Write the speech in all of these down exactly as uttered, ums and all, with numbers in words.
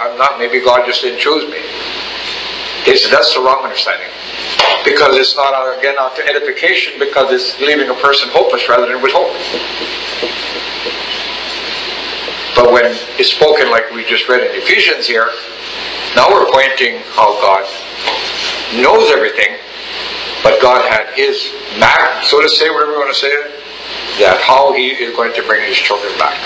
I'm not. Maybe God just didn't choose me. He said, that's the wrong understanding. Because it's not, again, not to edification, because it's leaving a person hopeless rather than with hope. But when it's spoken like we just read in Ephesians here, now we're pointing how God knows everything, but God had His map, so to say, whatever we want to say it, that how He is going to bring His children back.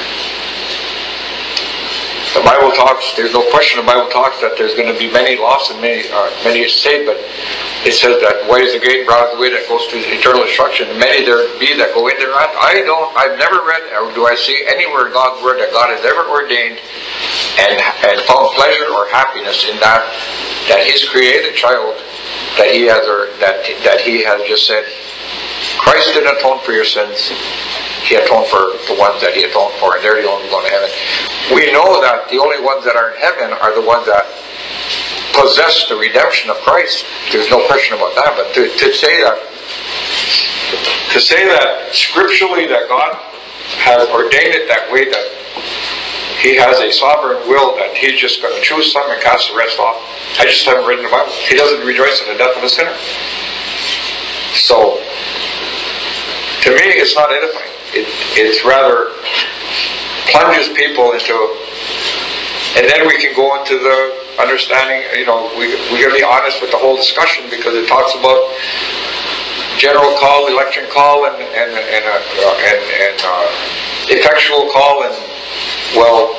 The Bible talks, there's no question the Bible talks that there's going to be many lost and many uh, many saved, but it says that wide is the gate, broad is the way that goes to eternal destruction. Many there be that go in there. I don't, I've never read, or do I see anywhere in God's Word that God has ever ordained and, and found pleasure or happiness in that, that His created child, that He has, or that, that He has just said, Christ didn't atone for your sins. He atoned for the ones that He atoned for, and they're the only going to heaven. We know that the only ones that are in heaven are the ones that possess the redemption of Christ. There's no question about that. But to, to say that, to say that scripturally that God has ordained it that way, that He has a sovereign will, that He's just going to choose some and cast the rest off, I just haven't read in the Bible. He doesn't rejoice in the death of a sinner. So, to me, it's not edifying. It, it's rather plunges people into, and then we can go into the understanding, you know, we we got to be honest with the whole discussion, because it talks about general call, election call, and and and uh, and, and uh, effectual call, and well,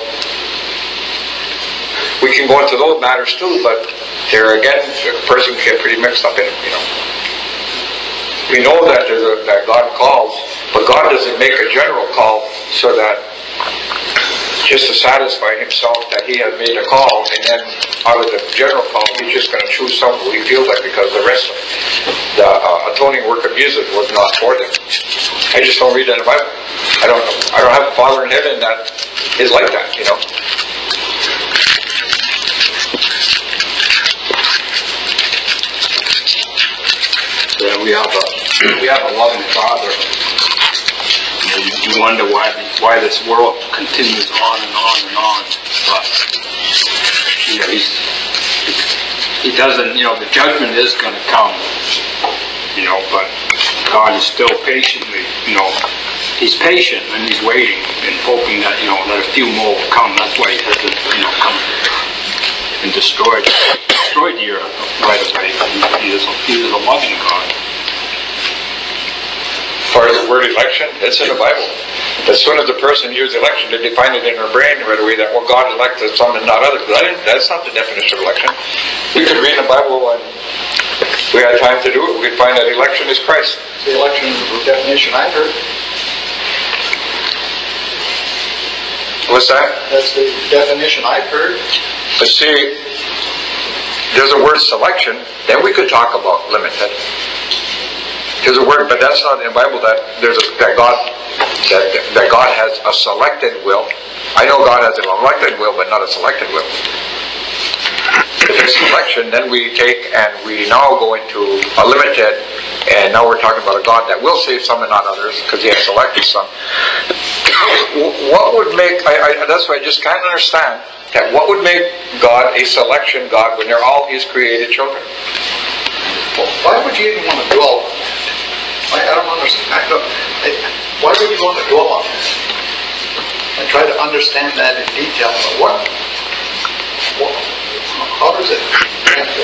we can go into those matters too, but there again, a person can get pretty mixed up in it, you know. We know that there's a, that God calls, but God doesn't make a general call so that just to satisfy Himself that He has made a call, and then out of the general call He's just going to choose some who He feels like, because the rest of the uh, atoning work of Jesus was not for them. I just don't read that in the Bible. I don't I don't have a Father in heaven that is like that, you know. Yeah, we have a we have a loving Father. You, know, you wonder why why this world continues on and on and on. But you know, he's, he doesn't. You know, the judgment is going to come. You know, but God is still patiently. You know, He's patient and He's waiting and hoping that, you know, that a few more will come. That's why He hasn't, you know, come and destroyed destroyed the earth right away. He is, he is a loving God. As far as the word election, it's in the Bible. As soon as the person hears election, they define it in their brain right away that, well, God elected some and not others. But I didn't, that's not the definition of election. We could read in the Bible, and we had time to do it, we could find that election is Christ. The election definition I've heard. What's that? That's the definition I've heard. But see, there's a word selection, then we could talk about limited. There's a word, but that's not in the Bible that there's a, that God that, that God has a selected will. I know God has an elected will, but not a selected will. If it's selection, then we take and we now go into a limited, and now we're talking about a God that will save some and not others, because He has selected some. What would make, I, I, that's why I just can't understand, that what would make God a selection God when they're all His created children? Well, why would you even want to dwell on that? I, I don't understand. I don't, I, why would you want to dwell on this? And try to understand that in detail. What? what how does it benefit?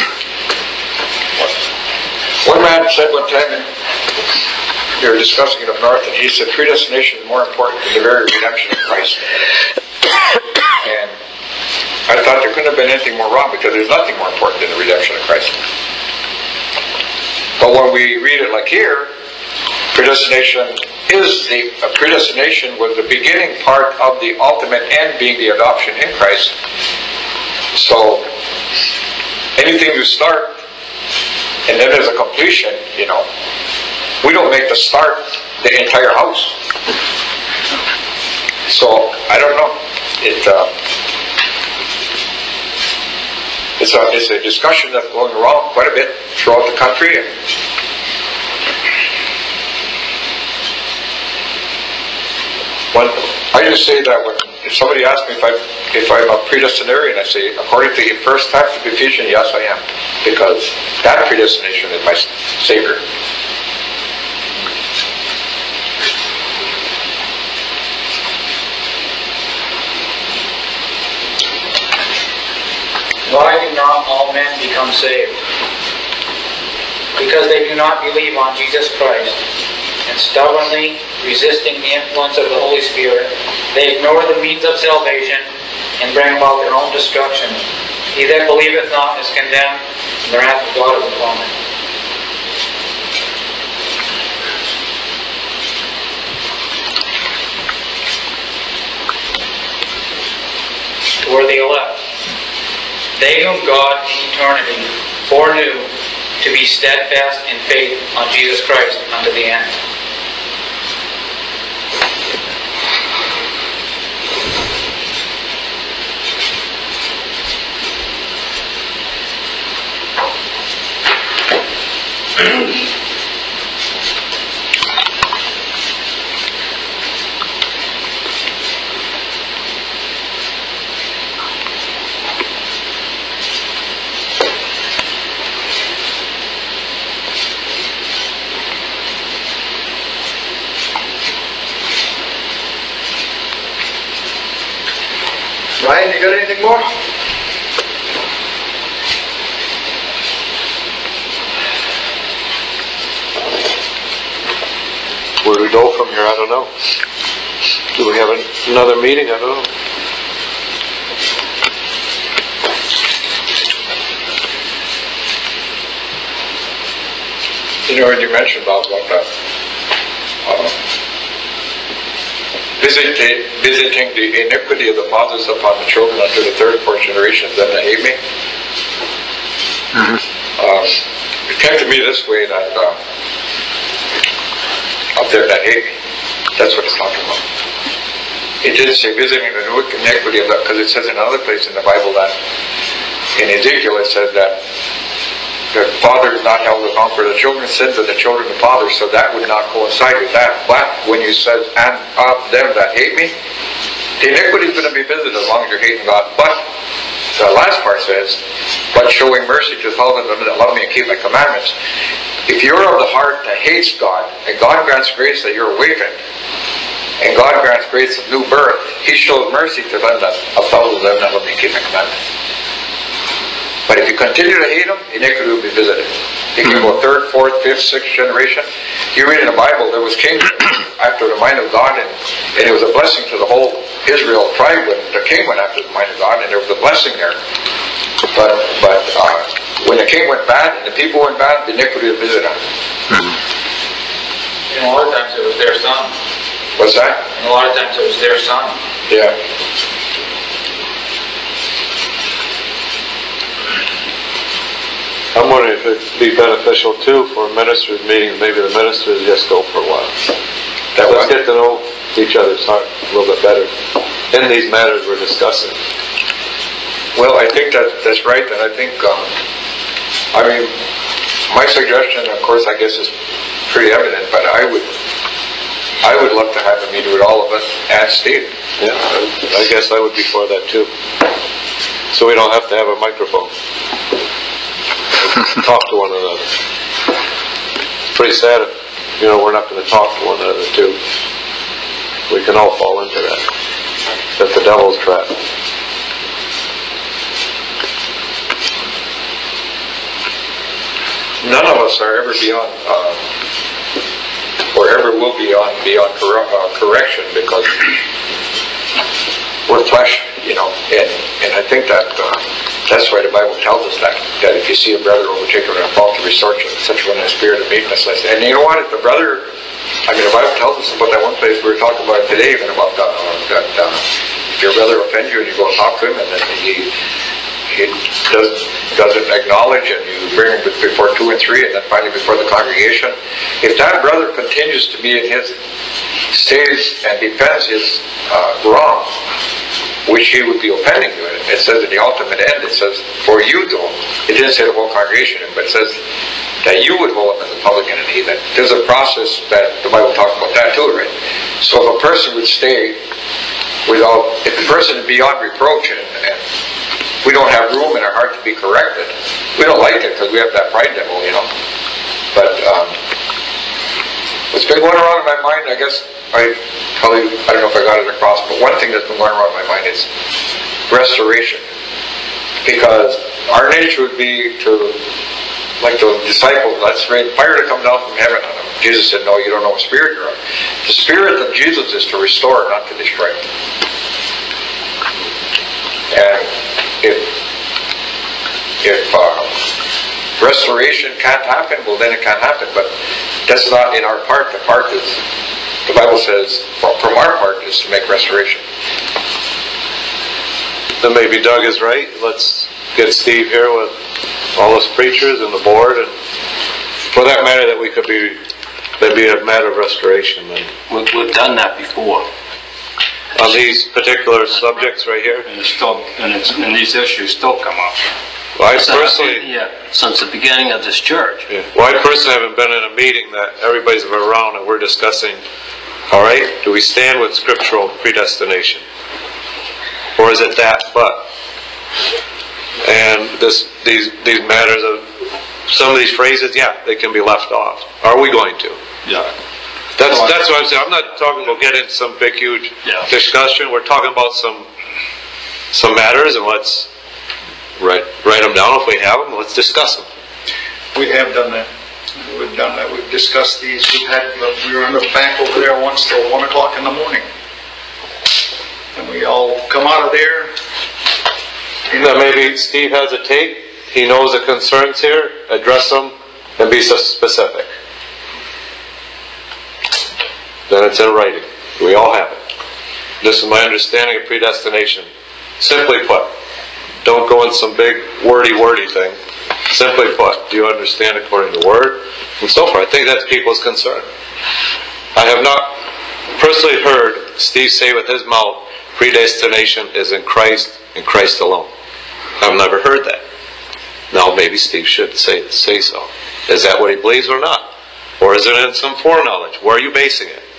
One man said one time, and they were discussing it up north, and he said predestination is more important than the very redemption of Christ. And I thought there couldn't have been anything more wrong, because there's nothing more important than the redemption of Christ. But when we read it like here, predestination is the uh, predestination was the beginning part of the ultimate end, being the adoption in Christ. So anything you start and then there's a completion, you know. We don't make the start the entire house. So I don't know. It uh, It's a, it's a discussion that's going around quite a bit throughout the country. And when, I just say that when if somebody asks me if I if I'm a predestinarian, I say, according to the first half of Ephesians, yes, I am. Because that predestination is my Savior. Why do not all men become saved? Because they do not believe on Jesus Christ, and stubbornly resisting the influence of the Holy Spirit, they ignore the means of salvation and bring about their own destruction. He that believeth not is condemned, and the wrath of God is upon him. Who are the elect? They whom God in eternity foreknew to be steadfast in faith on Jesus Christ unto the end. Ryan, you got anything more? Where do we go from here? I don't know. Do we have an, another meeting? I don't know. You know, when you mentioned about what the, uh, visiting, visiting the iniquity of the fathers upon the children unto the third and fourth generations, them that hate me. Mm-hmm. Um, it came to me this way that uh, up there that hate me. That's what it's talking about. It didn't say visiting the iniquity of that, because it says in another place in the Bible that in Ezekiel it says that the father is not held account for the children's sins of the children of the father, so that would not coincide with that. But when you said, and of them that hate me, the iniquity is going to be visited as long as you're hating God. But the last part says, but showing mercy to those that love me and keep my commandments. If you're of the heart that hates God, and God grants grace that you're awakened, and God grants grace of new birth, He shows mercy to them that of those that love me and keep my commandments. But if you continue to hate them, iniquity will be visited. You can go third, fourth, fifth, sixth generation. You read in the Bible, there was kings after the mind of God, and, and it was a blessing to the whole Israel tribe when the king went after the mind of God, and there was a blessing there. But but uh, when the king went bad and the people went bad, the iniquity will visit them. And a lot of times it was their son. What's that? And a lot of times it was their son. Yeah. I'm wondering if it'd be beneficial too for ministers meetings. Maybe the ministers just go for a while. That Let's what? get to know each other's heart a little bit better in these matters we're discussing. Well, I think that that's right, and I think, um, I mean, my suggestion, of course, I guess is pretty evident, but I would, I would love to have a meeting with all of us at Steve. Yeah, I guess I would be for that too. So we don't have to have a microphone. Talk to one another. It's pretty sad if, you know, we're not going to talk to one another too. We can all fall into that. That's the devil's trap. None of us are ever beyond, uh, or ever will be on beyond cor- uh, correction, because we're flesh, you know, and, and I think that uh, that's why the Bible tells us that, that if you see a brother overtaken in a fault, to restore such one in a spirit of meekness. And you know what, if the brother, I mean, the Bible tells us about that one place we were talking about today, even about that, uh, that uh, if your brother offends you and you go and talk to him, and then he he does, doesn't acknowledge, and you bring him before two and three, and then finally before the congregation, if that brother continues to be in his, stays and defends his uh, wrong, which he would be offending you, and it says in the ultimate end, it says, for you to, it didn't say the whole congregation, but it says that you would hold him as a publican and heathen. There's a process that the Bible talks about that too, right? So if a person would stay without, if the person is beyond reproach and, and we don't have room in our heart to be corrected, we don't like it because we have that pride devil, you know. But um, what's been going around in my mind, I guess, I probably, I don't know if I got it across, but one thing that's been going around in my mind is restoration. Because our nature would be to, like the disciples, let's rain fire to come down from heaven on them. Jesus said, no, you don't know what spirit you're on. The spirit of Jesus is to restore, not to destroy. And if if uh, restoration can't happen, well then it can't happen. But that's not in our part. The part is, the Bible says, from our part, is to make restoration. Then maybe Doug is right. Let's get Steve here with all us preachers and the board, and for that matter, that we could be, that'd be a matter of restoration. Then We've, we've done that before. on these particular subjects right here, And it's still, and it's, and these issues still come up. well, I personally, Yeah, since the beginning of this church. yeah, well, I personally haven't been in a meeting that everybody's been around and we're discussing. All right, do we stand with scriptural predestination, or is it that? But and this, these, these matters of some of these phrases, yeah, they can be left off. Are we going to? Yeah. That's that's what I'm saying. I'm not talking about getting into some big, huge Yeah. discussion. We're talking about some some matters, and let's write write them down if we have them. Let's discuss them. We have done that. We've done that. We've discussed these. We've had, we were in the bank over there once till one o'clock in the morning. And we all come out of there. You know, That maybe Steve has a tape. He knows the concerns here. Address them and be so specific. Then it's in writing. We all have it. This is my understanding of predestination. Simply put, don't go in some big wordy, wordy thing. Simply put, do you understand according to the Word? And so forth. I think that's people's concern. I have not personally heard Steve say with his mouth, predestination is in Christ and Christ alone. I've never heard that. Now maybe Steve should say, say so. Is that what he believes or not? Or is it in some foreknowledge? Where are you basing it?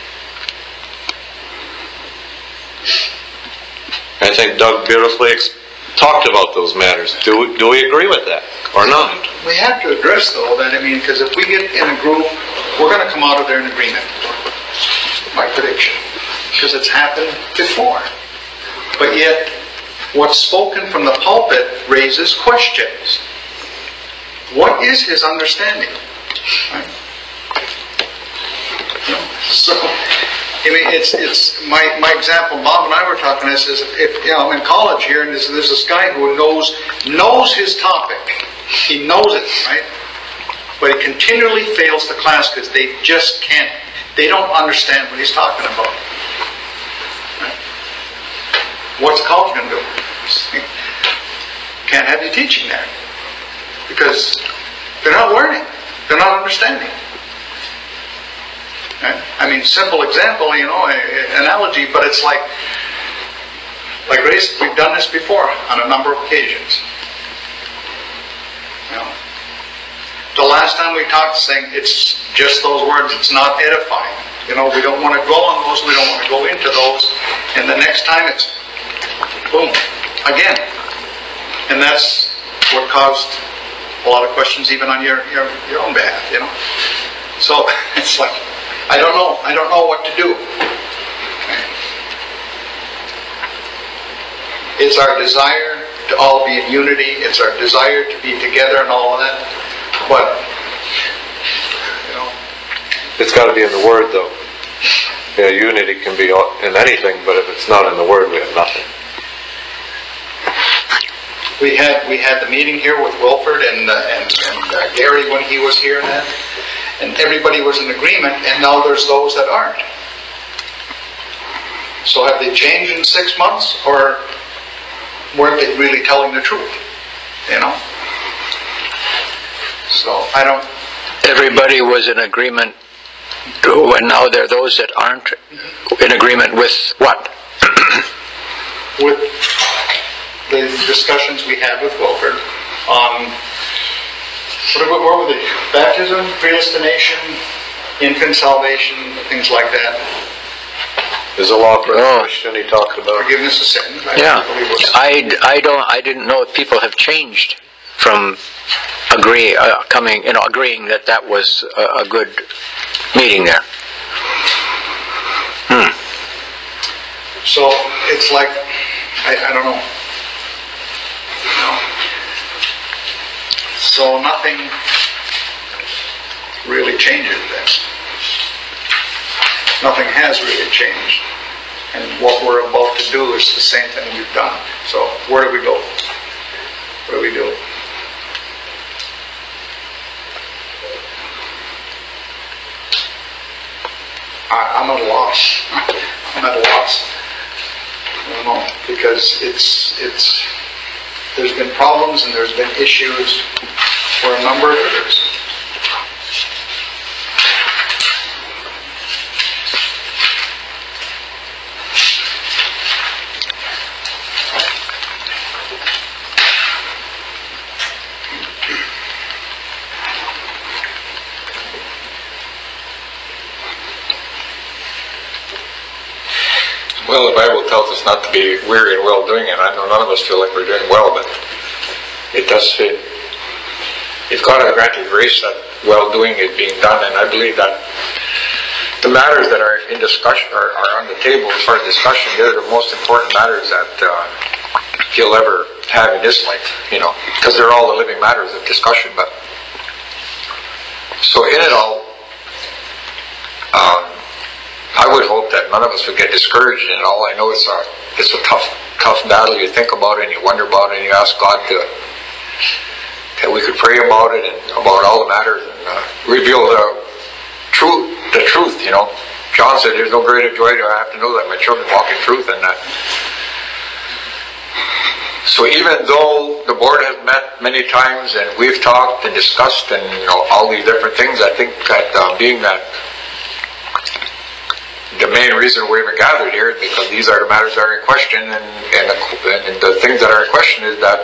I think Doug beautifully ex- talked about those matters. Do we, do we agree with that or not? We have to address though that, I mean, because if we get in a group, we're going to come out of there in agreement. My prediction. Because it's happened before. But yet, what's spoken from the pulpit raises questions. What is his understanding? Right? So, I mean, it's it's my my example. Bob and I were talking. This is if you know I'm in college here, and there's, there's this guy who knows knows his topic. He knows it, right? But he continually fails the class because they just can't. They don't understand what he's talking about. Right? What's the college going to do? Can't have you teaching there because they're not learning. They're not understanding. I mean, simple example, you know, analogy, but it's like, like Grace, we've done this before on a number of occasions. You know, the last time we talked, saying it's just those words, it's not edifying. You know, we don't want to dwell on those, we don't want to go into those, and the next time it's boom, again. And that's what caused a lot of questions even on your, your, your own behalf, you know. So it's like, I don't know. I don't know what to do. It's our desire to all be in unity. It's our desire to be together and all of that. But, you know. It's got to be in the Word, though. Yeah, unity can be in anything, but if it's not in the Word, we have nothing. We had we had the meeting here with Wilford and uh, and, and uh, Gary when he was here and that. And everybody was in agreement, and now there's those that aren't. So have they changed in six months, or weren't they really telling the truth? You know? So, I don't... Everybody was in agreement, and now there are those that aren't in agreement with what? With the discussions we had with Wilford on... What, what were they? Baptism, predestination, infant salvation, things like that. Is the law for the Christian he talked about? Forgiveness of sin. I Yeah, believe was- I, I don't, I didn't know if people have changed from agree, uh, coming, you know, agreeing that that was a, a good meeting there. Hmm. So it's like, I, I don't know. No. So nothing really changes then. Nothing has really changed. And what we're about to do is the same thing we've done. So where do we go? What do we do? I, I'm at a loss. I'm at a loss. I don't know, because it's it's there's been problems and there's been issues for a number of years. Well, the Bible tells us not to be weary in well-doing, and I know none of us feel like we're doing well, but it does say, if God has granted grace, that well-doing is being done, and I believe that the matters that are in discussion, are, are on the table as far as discussion, they're the most important matters that uh, he'll ever have in this life, you know, because they're all the living matters of discussion. But so in it all, um, I would hope that none of us would get discouraged in it all. I know it's a it's a tough tough battle. You think about it and you wonder about it and you ask God to that we could pray about it and about all the matters and uh, reveal the truth. The truth, you know. John said, "There's no greater joy to have to know that my children walk in truth," and that. So even though the board has met many times and we've talked and discussed and you know all these different things, I think that uh, being that. The main reason we're even gathered here is because these are the matters that are in question, and, and, the, and the things that are in question is that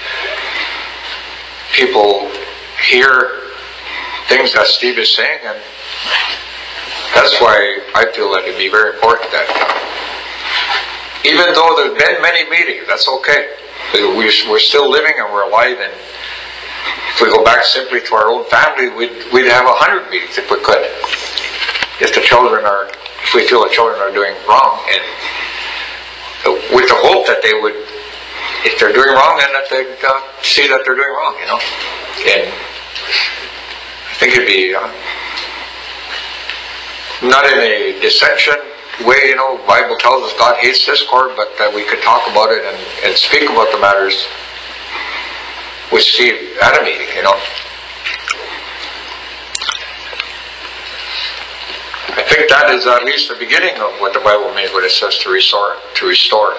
people hear things that Steve is saying, and that's why I feel that it'd be very important that uh, even though there's been many meetings, that's okay. We, we're still living and we're alive, and if we go back simply to our own family, we'd, we'd have a hundred meetings if we could. If the children are If we feel the children are doing wrong, and with the hope that they would, if they're doing wrong, then that they uh, see that they're doing wrong, you know. And I think it'd be uh, not in a dissension way, you know. The Bible tells us God hates discord, but that we could talk about it and, and speak about the matters with Steve at a meeting, you know. I think that is at least the beginning of what the Bible means when it says to restore. To restore.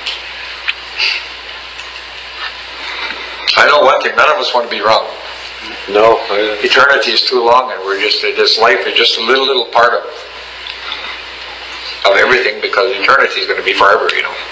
I know one thing: none of us want to be wrong. No. I, Eternity is too long, and we're just this life is just a little little part of of everything, because eternity is going to be forever, you know.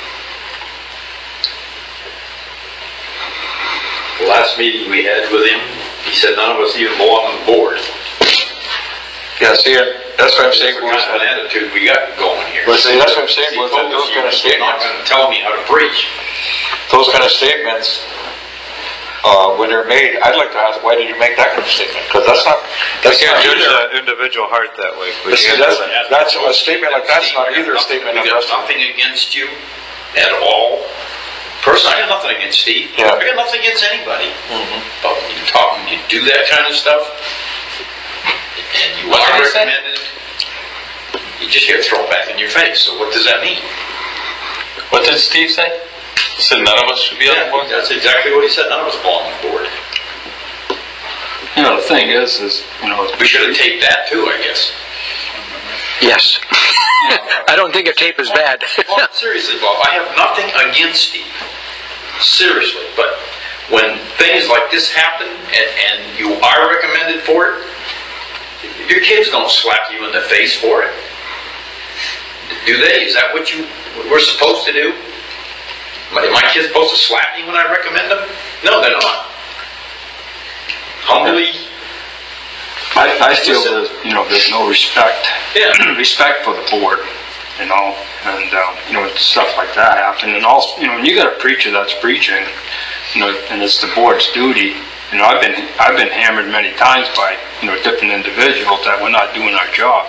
The last meeting we had with him, he said none of us even belong on the board. Yeah, see, that's what I'm saying. What kind of an attitude we got going here? But see, that's what I'm saying. He Was told that those us kind of he was not statements, going to tell me how to preach. those kind of statements, uh, when they're made, I'd like to ask, why did you make that kind of statement? Because that's not. That's we can't not judge either. that individual heart that way. We But see, can't do that's, that. that's a statement like that's not either a statement We of got nothing against you at all. Personally, I got nothing against Steve. Yeah. I got nothing against anybody. Mm-hmm. But when you talk, when you do that kind of stuff, and you What are did he say? recommended, you just hear it thrown back in your face. So what does that mean? What did Steve say? He said none of us should be on the board? That's exactly what he said. None of us belong on the board. You know, the thing is, is, you know, We should have taped that too, I guess. Yes. I don't think a tape is bad. Well, seriously, Bob, I have nothing against Steve. Seriously, but when things like this happen and, and you are recommended for it, your kids don't slap you in the face for it. Do they? Is that what you we're supposed to do? My, my kids supposed to slap me when I recommend them? No, they're not. Humbly. I, I feel there's, you know, there's no respect, Yeah. respect for the board. you know, and, um, you know, stuff like that happen. And also, you know, when you got a preacher that's preaching, you know, and it's the board's duty, you know, I've been, I've been hammered many times by, you know, different individuals that we're not doing our job.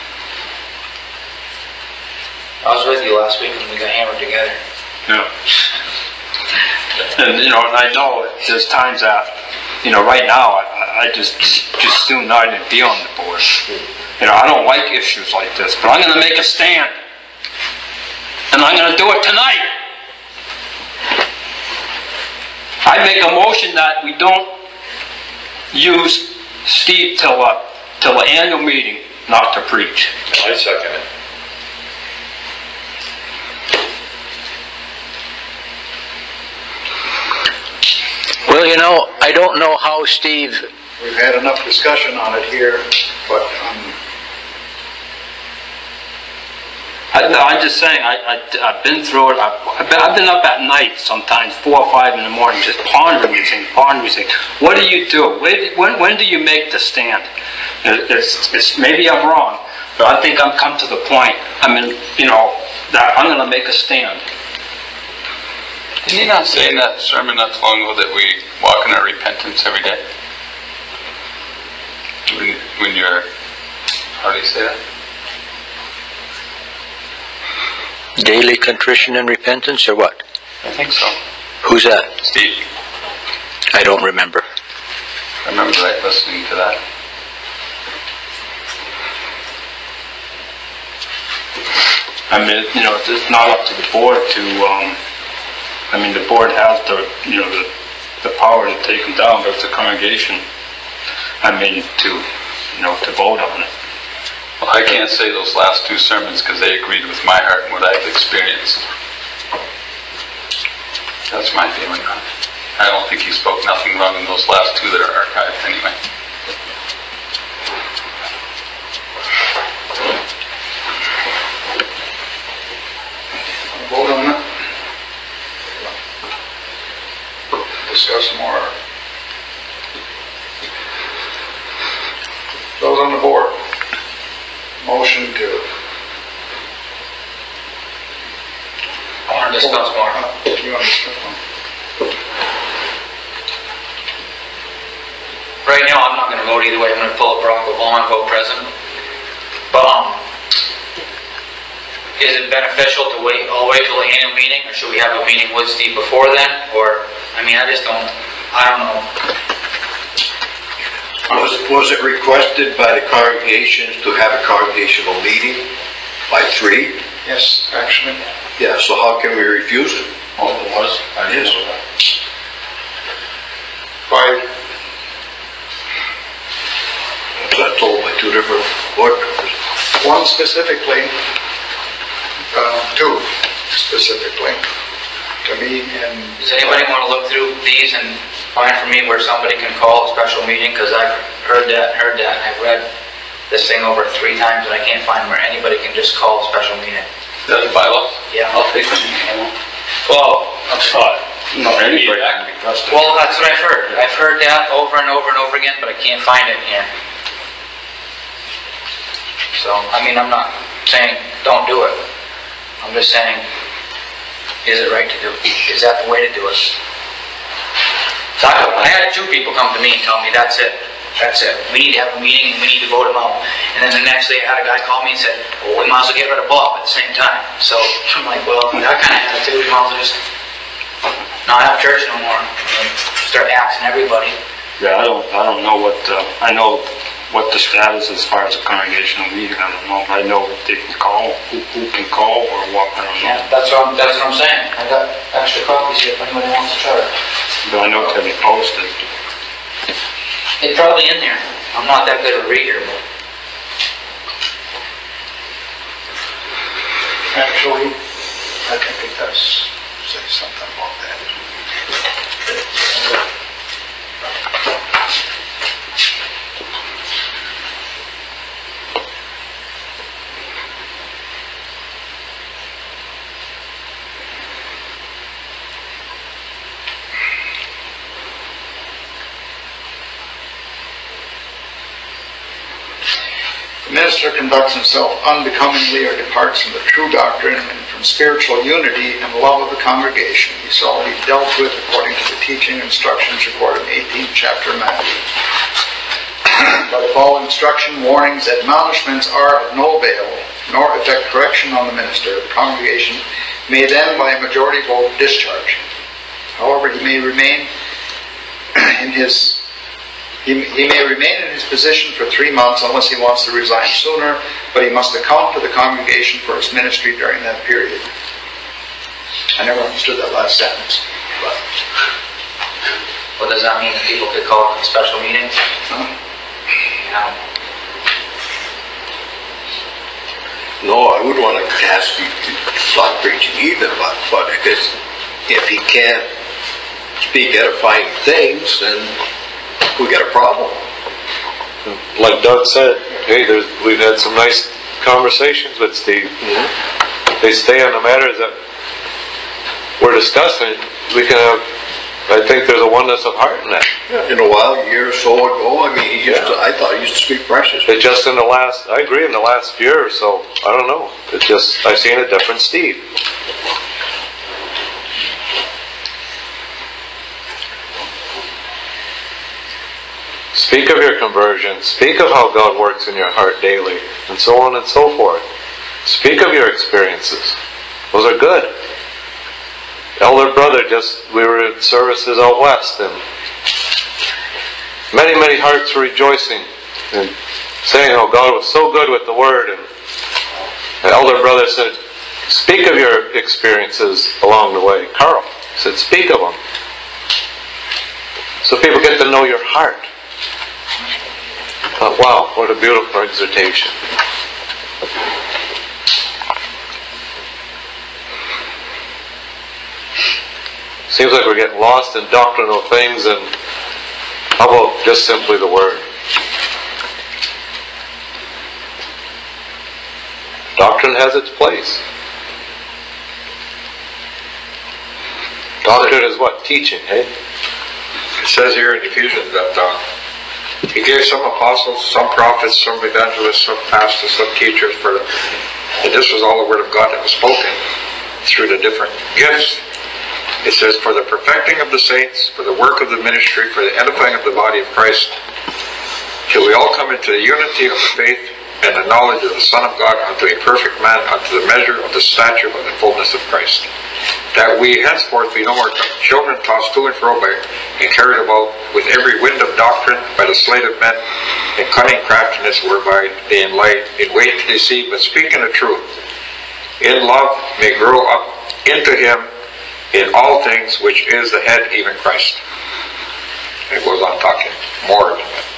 I was with you last week when we got hammered together. Yeah. And, you know, and I know there's times that, you know, right now, I, I just, just do not even be on the board. You know, I don't like issues like this, but I'm going to make a stand. And I'm going to do it tonight. I make a motion that we don't use Steve till, uh, till the annual meeting not to preach. I second it. Well, you know, I don't know how Steve, We've had enough discussion on it here, but, um, I, no, I'm just saying, I, I, I've been through it. I've, I've, been, I've been up at night sometimes, four or five in the morning, just pondering these things, pondering these things. What do you do? When, when, when do you make the stand? It's, it's, maybe I'm wrong, but I think I'm come to the point, I mean, you know, that I'm going to make a stand. Did you not say in that sermon not too long ago that we walk in our repentance every day? When, when you're, how do you say that? daily contrition and repentance, or what? I think so. Who's that? Steve. I don't remember. I remember that, listening to that. I mean, you know, it's not up to the board to, um, I mean, the board has the, you know, the, the power to take them down, but it's the congregation, I mean, to, you know, to vote on it. Well, I can't say those last two sermons because they agreed with my heart and what I've experienced. That's my feeling on it. I don't think he spoke nothing wrong in those last two that are archived anyway. vote on it. Discuss more. Those on the board. Motion to. I want to discuss more. You want to discuss more? Right now, I'm not going to vote either way. I'm going to pull up Barack Obama and vote president. But um, is it beneficial to wait all the way till the annual meeting, or should we have a meeting with Steve before then? Or, I mean, I just don't, I don't know. Was, was it requested by the congregations to have a congregational meeting by three? Yes, actually. Yeah, so how can we refuse it? Oh, it was? I Yes. By, Was that told by two different board members? one specifically, uh, two specifically, to me and. Does anybody want to look through these and find for me where somebody can call a special meeting? Because I've heard that and heard that, and I've read this thing over three times, and I can't find where anybody can just call a special meeting. Is that the bylaw? Yeah. I'll take it. Well, I'm sorry. No, anybody can request it. Well, that's what I've heard. I've heard that over and over and over again, but I can't find it here. So, I mean, I'm not saying don't do it. I'm just saying, is it right to do it? Is that the way to do it? So I, I had two people come to me and tell me, that's it. That's it. We need to have a meeting and we need to vote him out. And then the next day I had a guy call me and said, well, we might as well get rid of Bob at the same time. So I'm like, well, that kind of attitude, we might as well just not have church no more. And start axing everybody. Yeah, I don't, I don't know what, uh, I know what the status as far as a congregational meeting, I don't know. I know they can call, who, who can call or what, I don't know. Yeah, that's what I'm, that's what I'm saying. I got extra copies here if anybody wants to try it. But I know it's gonna be posted. It's probably in there. I'm not that good a reader, but Actually, I think it does say something about that. minister conducts himself unbecomingly or departs from the true doctrine and from spiritual unity and love of the congregation, he shall be dealt with according to the teaching and instructions recorded in eighteenth chapter of Matthew. But if all instruction, warnings, admonishments are of no avail, nor effect correction on the minister, the congregation may then by a majority vote discharge him. However, he may remain in his he, he may remain in his position for three months unless he wants to resign sooner, but he must account to the congregation for his ministry during that period. I never understood that last sentence. But Well, does that mean that people could call a special meeting? huh? No. No, I would want to ask you to stop preaching either, but, but if, if he can't speak edifying things, then we got a problem. Like Doug said, hey, there's, we've had some nice conversations with Steve. Mm-hmm. They stay on the matters that we're discussing. We can have, I think there's a oneness of heart in that. Yeah, in a while, a year or so ago, I mean, he used to, I thought he used to speak precious. It just in the last, I agree, in the last year or so, I don't know. It's just, I've seen a different Steve. Speak of your conversion. Speak of how God works in your heart daily, and so on and so forth. Speak of your experiences. Those are good. Elder brother, just, we were in services out west, and many, many hearts were rejoicing and saying how God was so good with the Word. And the elder brother said, speak of your experiences along the way. Carl said, speak of them. So people get to know your heart. I thought, wow, what a beautiful exhortation. Seems like we're getting lost in doctrinal things, and how about just simply the Word? Doctrine has its place. Doctrine is what? Teaching, eh? It says here in Ephesians that uh, He gave some apostles, some prophets, some evangelists, some pastors, some teachers for, and this was all the Word of God that was spoken through the different gifts. It says, for the perfecting of the saints, for the work of the ministry, for the edifying of the body of Christ, till we all come into the unity of the faith and the knowledge of the Son of God, unto a perfect man, unto the measure of the stature of the fullness of Christ. That we henceforth be no more children tossed to and fro by and carried about with every wind of doctrine by the sleight of men and cunning craftiness whereby they in light in wait to deceive, but speaking the truth, in love may grow up into Him in all things, which is the head, even Christ. It goes on talking more than that.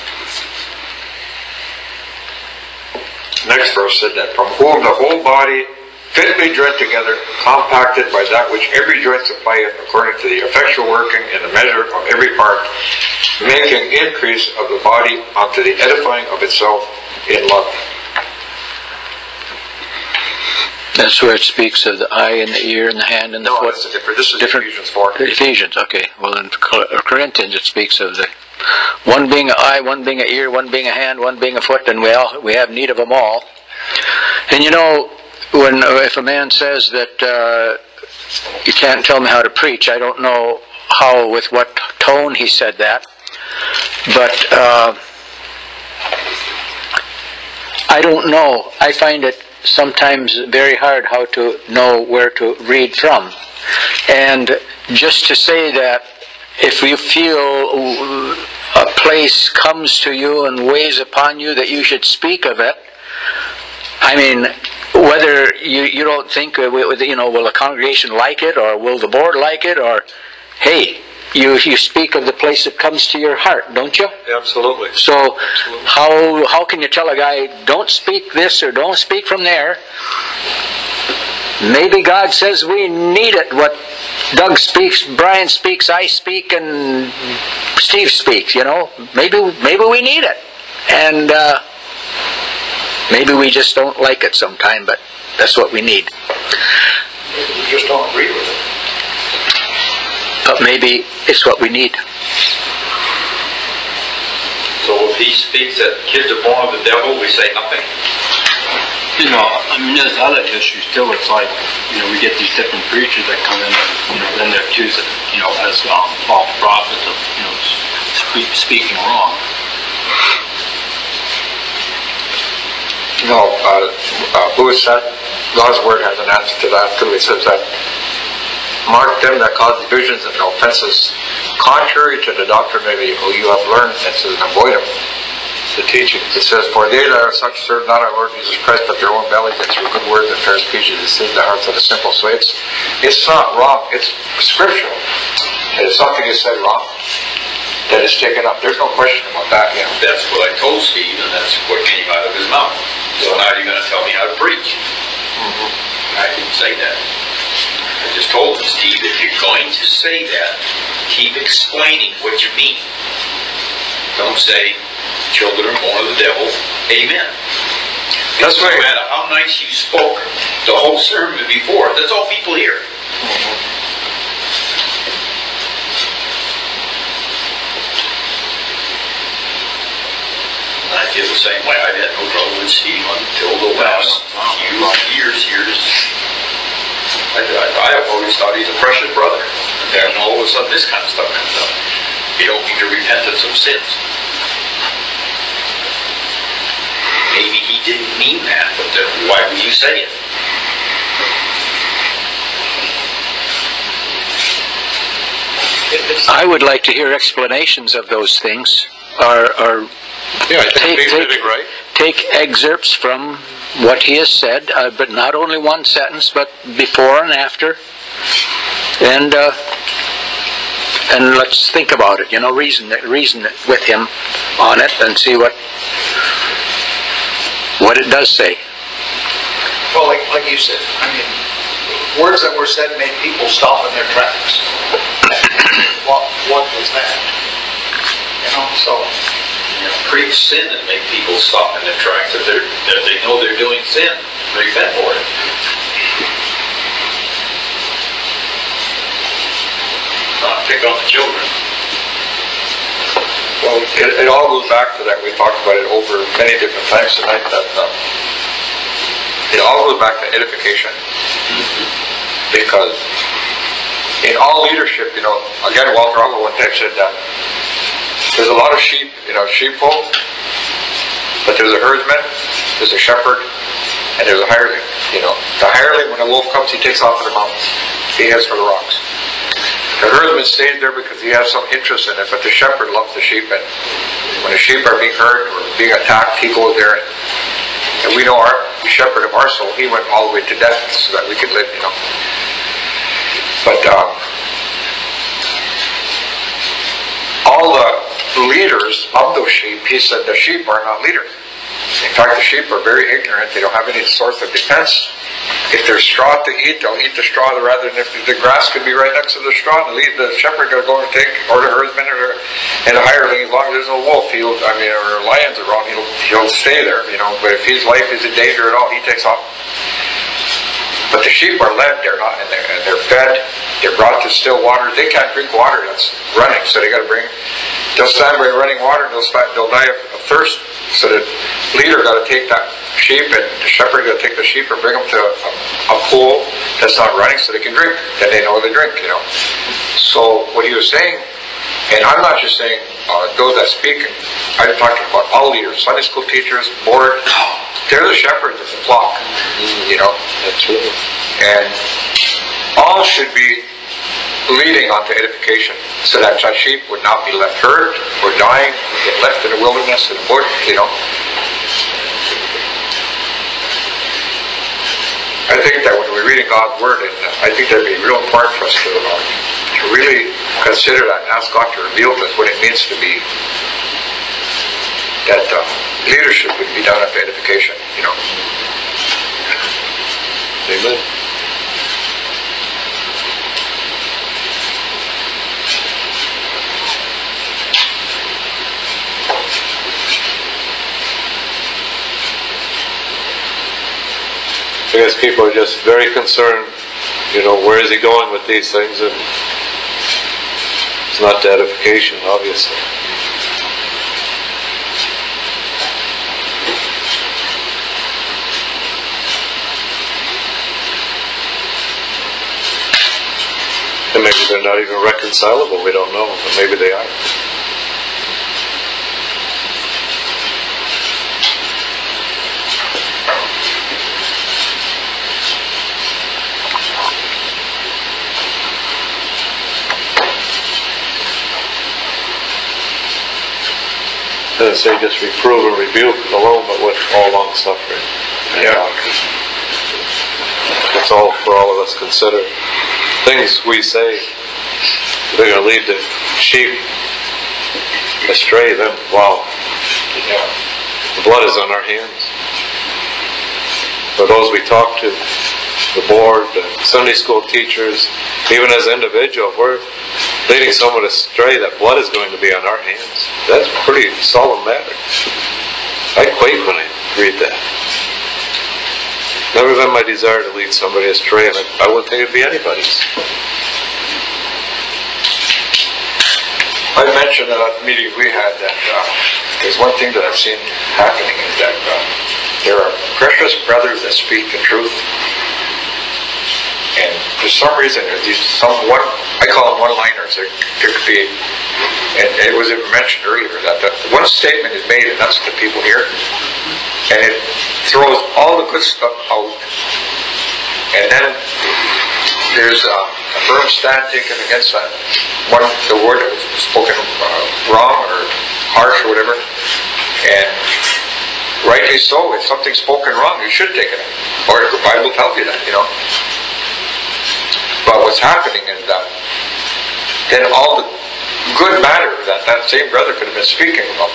Next verse said that from whom the whole body fitly joined together, compacted by that which every joint supplieth, according to the effectual working in the measure of every part, making increase of the body unto the edifying of itself in love. That's where it speaks of the eye and the ear and the hand and the No, foot. this is different. This is Different- Ephesians four. Ephesians, okay. Well, in Corinthians it speaks of the one being an eye, one being an ear, one being a hand, one being a foot, and we all we have need of them all. And you know, when if a man says that uh, you can't tell me how to preach, I don't know how, with what tone he said that, but uh, I don't know. I find it sometimes very hard how to know where to read from. And just to say that if you feel a place comes to you and weighs upon you that you should speak of it, I mean, whether you, you don't think, you know, will the congregation like it, or will the board like it, or, hey, you you speak of the place that comes to your heart, don't you? Absolutely. So how how can you tell a guy, don't speak this or don't speak from there? Maybe God says we need it. What Doug speaks, Brian speaks, I speak, and Steve speaks, you know. Maybe maybe we need it. And uh, maybe we just don't like it sometime, but that's what we need. Maybe we just don't agree with it. But maybe it's what we need. So if he speaks that kids are born of the devil, we say nothing. You know, I mean, there's other issues too. It's like, you know, we get these different preachers that come in and, you know, then they're accused of, you know, as um, false prophets of, you know, speak, speaking wrong. You know, uh, uh, Lewis said, God's Word has an answer to that too. It says that, mark them that cause divisions and offenses contrary to the doctrine that you have learned, and says, avoid them. The teaching. It says, for they that are such serve not our Lord Jesus Christ, but their own bellies, and through good words and fair speeches deceive the hearts of the simple. So it's it's not wrong. It's scriptural. And if something is said wrong, that is taken up. There's no question about that. Yeah. That's what I told Steve, and that's what came out of his mouth. So now you're going to tell me how to preach. Mm-hmm. I didn't say that. I just told him, Steve, if you're going to say that, keep explaining what you mean. Don't say, children are born of the devil. Amen. That's no right. matter how nice you spoke the whole sermon before, that's all people hear. Mm-hmm. I feel the same way. I had no trouble with Steve until the last few years here. I, I, I've always thought he's a precious brother. And then all of a sudden this kind of stuff comes up. You don't need a repentance of sins. Maybe he didn't mean that, but then why would you say it? I would like to hear explanations of those things, or, or Yeah, I think take, he's take, living right. take excerpts from what he has said, uh, but not only one sentence, but before and after, and uh, and let's think about it. You know, reason reason with him on it, and see what what it does say. Well, like, like you said, I mean, words that were said made people stop in their tracks. what, what was that? You know, so... You know, preach sin and make people stop in their tracks. If, they're, if they know they're doing sin, repent for it. Not pick on the children. Well, it, it all goes back to that. We talked about it over many different times tonight. That um, it all goes back to edification, because in all leadership, you know, again, Walter Alva one time said that there's a lot of sheep, you know, sheepfold, but there's a herdsman, there's a shepherd, and there's a hireling. You know, the hireling, when a wolf comes, he takes off to the mountains. He heads for the rocks. The herdsman stays there because he has some interest in it, but the shepherd loves the sheep, and when the sheep are being hurt or being attacked, he goes there. And, and we know our the shepherd of our soul, he went all the way to death so that we could live, you know. But um, all the leaders of those sheep, he said the sheep are not leaders. In fact, the sheep are very ignorant. They don't have any source of defense. If there's straw to eat, they'll eat the straw rather than if the grass could be right next to the straw. The, lead, the shepherd got to go and take, or the herdsman, or and the hireling. As long as there's no wolf, he'll, I mean, or lions around, he'll he'll stay there, you know. But if his life is in danger at all, he takes off. But the sheep are led; they're not, and they're, and they're fed. They're brought to still water. They can't drink water that's running, so they got to bring. They'll stand by running water, and they'll start, they'll die of, of thirst. So the leader got to take that sheep, and the shepherd got to take the sheep and bring them to a, a pool that's not running, so they can drink. Then they know they drink, you know. So what he was saying, and I'm not just saying uh, those that speak. I'm talking about all leaders, Sunday school teachers, board. They're the shepherds of the flock, you know. Absolutely. And all should be leading onto edification, so that that sheep would not be left hurt or dying, or get left in the wilderness in the bush, you know. I think that when we're reading God's Word, and I think that'd be real important for us to, uh, to really consider that and ask God to reveal to us what it means to be, that uh, leadership would be done at the edification, you know. Amen. I guess people are just very concerned, you know, where is he going with these things, and it's not to edification, obviously. And maybe they're not even reconcilable, we don't know, but maybe they are. Doesn't say just reprove and rebuke alone, but with all long suffering. Yeah. That's all for all of us consider. Things we say, they're going to lead the sheep astray, then wow. Yeah. The blood is on our hands. For those we talk to, the board, the Sunday school teachers, even as an individual, if we're leading someone astray, that blood is going to be on our hands. That's a pretty solemn matter. I quake when I read that. Never been my desire to lead somebody astray, and I, I wouldn't think it'd be anybody's. I mentioned at a meeting we had that uh, there's one thing that I've seen happening is that uh, there are precious brothers that speak the truth. And for some reason, there's these some one I call them one-liners. There, there could be, and it was mentioned earlier that the one statement is made, and that's what the people hear, and it throws all the good stuff out. And then there's a, a firm stand taken against that one, the word that was spoken uh, wrong or harsh or whatever, and rightly so. If something's spoken wrong, you should take it out, or the Bible tells you that, you know. But what's happening is that then all the good matter that that same brother could have been speaking about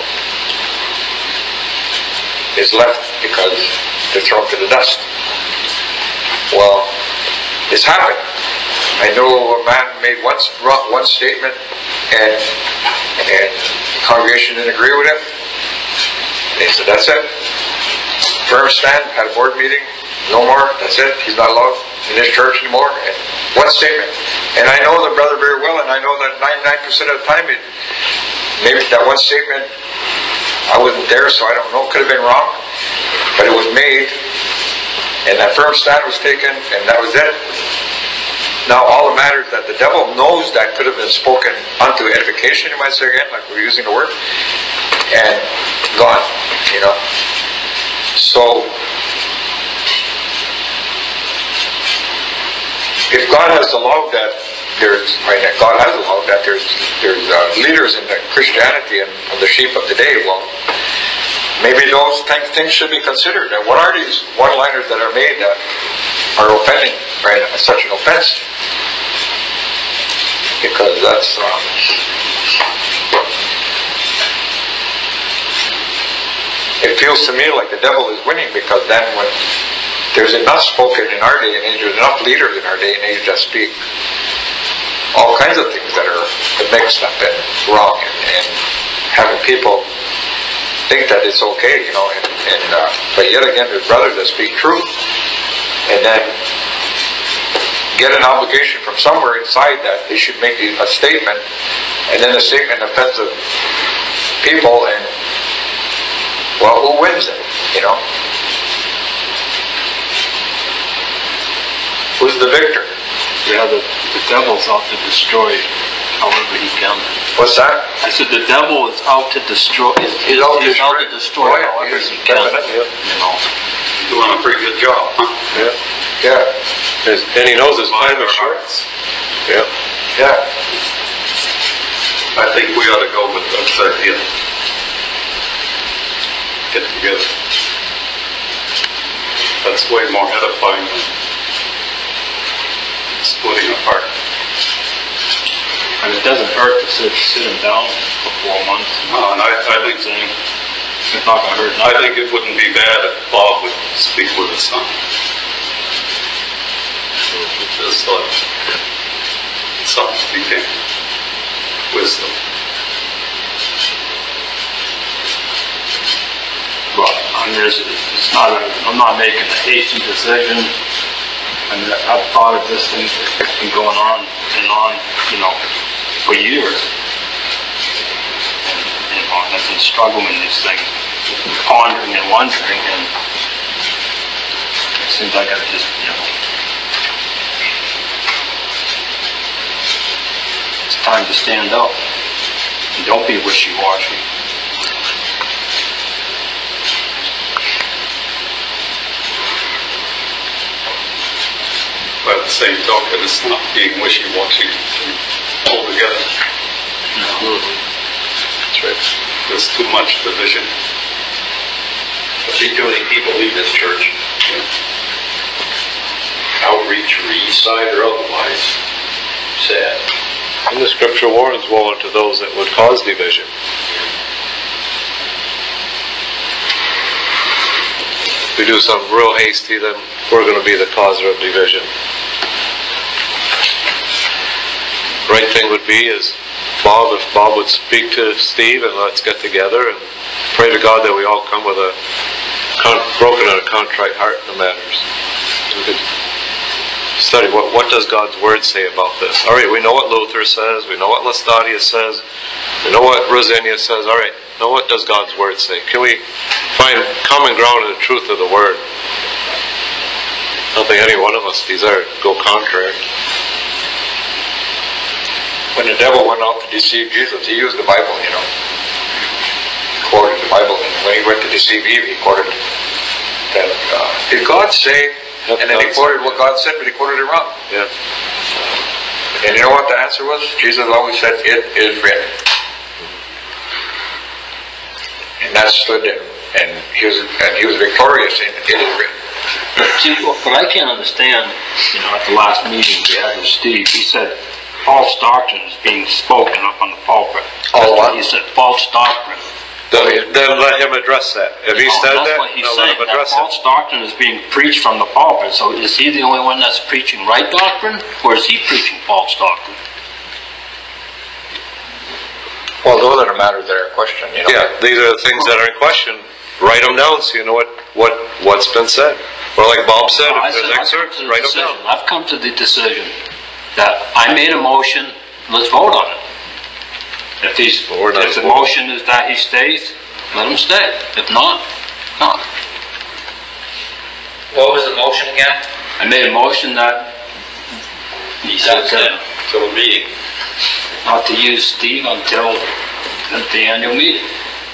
is left because they're thrown to the dust. Well, it's happened. I know a man made one, one statement and, and the congregation didn't agree with him. And they said, that's it. Firm stand, had a board meeting, no more, that's it. He's not allowed in this church anymore. And one statement. And I know the brother very well, and I know that ninety-nine percent of the time, it, maybe that one statement, I wasn't there, so I don't know, could have been wrong, but it was made, and that firm stand was taken, and that was it. Now all that matters that the devil knows that could have been spoken unto edification, you might say again, like we're using the word, and gone, you know. So, if God has allowed that, there's right, God has allowed that there's there's uh, leaders in the Christianity and, and the sheep of the day. Well, maybe those th- things should be considered. And what are these one-liners that are made that are offending, right? Such an offense, because that's um, it feels to me like the devil is winning, because then when there's enough spoken in our day and age, there's enough leaders in our day and age that speak all kinds of things that are mixed up and wrong, and, and having people think that it's okay, you know, and, and uh, but yet again, there's brothers that speak truth, and then get an obligation from somewhere inside that they should make a statement, and then the statement offends the people, and well, who wins it, you know? Who's the victor? Yeah, the, the devil's out to destroy however he can. What's that? I said the devil is out to destroy. Is, He's out to he's out destroy- to destroy Oh, yeah, however he is. he can. Definitely. You know. Doing a pretty good job, huh? Yeah. Yeah, There's, and he knows his time is short. Yeah. yeah. I think we ought to go with Doug's idea. Get together. That's way more edifying than splitting apart. And it doesn't hurt to sit, sit him down for four months. No, and I, I think It's not going to hurt. I think it wouldn't be bad if Bob would speak with his son. Just like something became wisdom. But I'm just, it's not a, I'm not making a hasty decision. I mean, I've thought of this thing, it's been going on and on, you know, for years. And, you know, I've been struggling with these things, pondering and wondering, and it seems like I've just, you know, time to stand up. And don't be wishy-washy. But at the same token, it's not being wishy-washy altogether. No. That's right. There's too much division. I see too many people leave this church. Outreach or east side or otherwise. Sad. And the scripture warns woe unto those that would cause division. If we do something real hasty, then we're going to be the causer of division. Right thing would be is Bob, if Bob would speak to Steve and let's get together and pray to God that we all come with a con- broken and a contrite heart in the matters. We could study what, what does God's Word say about this. All right, we know what Luther says, we know what Laestadius says, we know what Rosenius says. All right, now what does God's Word say? Can we find common ground in the truth of the Word? I don't think any one of us desire to go contrary. When the devil went out to deceive Jesus, he used the Bible, you know. He quoted the Bible. And when he went to deceive Eve, he quoted that, uh, did God say? And then he quoted what God said, but he quoted it wrong. Yeah. And you know what the answer was? Jesus always said, it is written. And that stood there. And he was, and he was victorious in it is written. See, what I can't understand, you know, at the last meeting we had with Steve, he said false doctrine is being spoken up on the pulpit. Oh, what? He said false doctrine. Then, then let him address that. If he Oh, said that's that, what he's then let saying. him That address false it. doctrine is being preached from the pulpit. So is he the only one that's preaching right doctrine, or is he preaching false doctrine? Well, those are the matters that are questioned, you know. Yeah, these are the things that are in question. Write them down so you know what, what, what's been said. Or like Bob said, No, I if there's said, I've come excerpts, to the write them decision. down. I've come to the decision that I made a motion, let's vote on it. If he's, Well, we're not if the voting. motion is that he stays, let him stay. If not, not. What was the motion again? I made a motion that he said that Till the meeting. not to use Steve until at the annual meeting.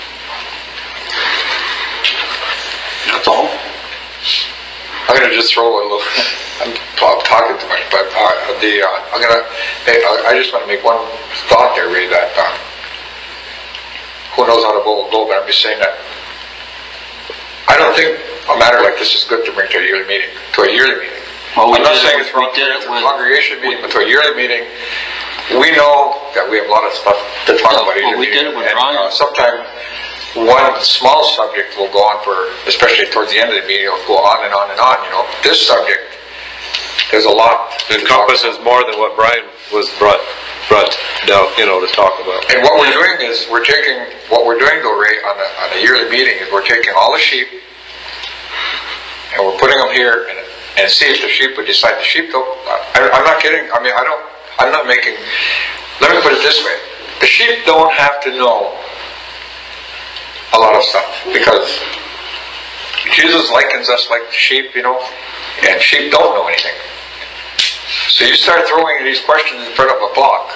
That's all. I'm going to just throw a little, I'm t- talking too much, but uh, the, uh, I'm going to, I just want to make one thought there, Ray, that uh, who knows how to vote will go, but I'm just saying that I don't think a matter like this is good to bring to a yearly meeting, to a yearly meeting. Well, we I'm not did saying it- it's wrong we did to it a with- congregation meeting, but to a yearly meeting, we know that we have a lot of stuff to talk Yeah, about. well, each we did meeting, it with and, Brian. uh, Sometimes one small subject will go on for, especially towards the end of the meeting, it'll go on and on and on, you know. This subject, there's a lot. It encompasses more than what Brian was brought, brought down, you know, to talk about. And what we're doing is, we're taking, what we're doing though, Ray, on a, on a yearly meeting, is we're taking all the sheep, and we're putting them here, and, and see if the sheep would decide. The sheep though, I, I'm not kidding, I mean, I don't, I'm not making, let me put it this way. The sheep don't have to know a lot of stuff, because Jesus likens us like sheep, you know, and sheep don't know anything. So you start throwing these questions in front of a flock,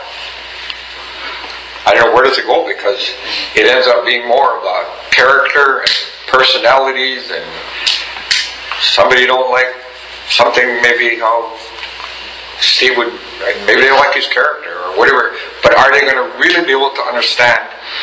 I don't know where does it go, because it ends up being more about character and personalities, and somebody you don't like something, maybe how Steve would, maybe they don't like his character or whatever, but are they going to really be able to understand,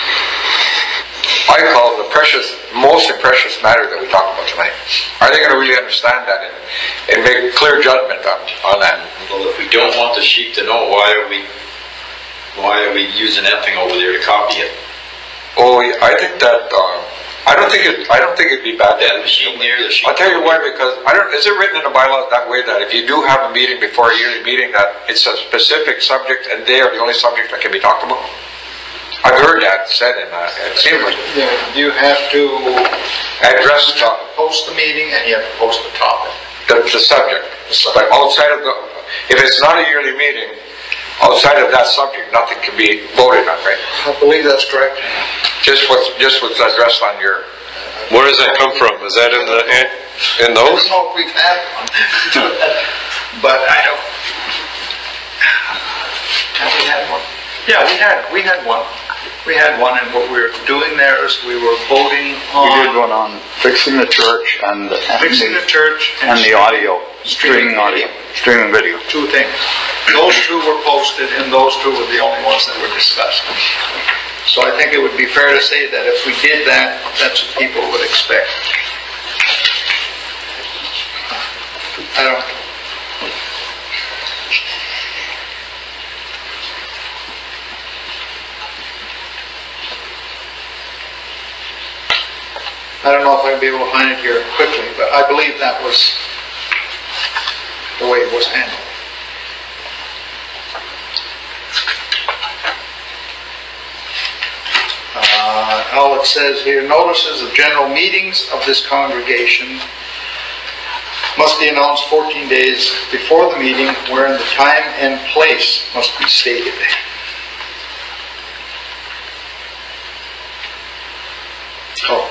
I call it the precious, most precious matter that we talk about tonight? Are they going to really understand that and, and make clear judgment on, on that? Well, if we don't want the sheep to know, why are we, why are we using that thing over there to copy it? Oh, yeah, I think that, uh, I don't think it, I don't think it'd be bad to That machine there, the sheep. I'll tell you why, because I don't, is it written in the bylaws that way that if you do have a meeting before a yearly meeting, that it's a specific subject and they are the only subject that can be talked about? I've heard that said, and uh, it seems like You have to address the, post the meeting and you have to post the topic. the, the subject. But outside of the, if it's not a yearly meeting, outside of that subject, nothing can be voted on, right? I believe that's correct. Just what's, just what's addressed on your, Where does that come from? Is that in the, in I those? don't know if we've had one, but I don't. Have we had one? Yeah, we had, we had one. We had one, and what we were doing there is we were voting on... We did one on fixing the church and, and Fixing the church and the audio, streaming streaming audio, streaming video. Two things. Those two were posted, and those two were the only ones that were discussed. So I think it would be fair to say that if we did that, that's what people would expect. I don't... I don't know if I'd be able to find it here quickly, but I believe that was the way it was handled. Uh, all it says here, notices of general meetings of this congregation must be announced fourteen days before the meeting, wherein the time and place must be stated. Oh.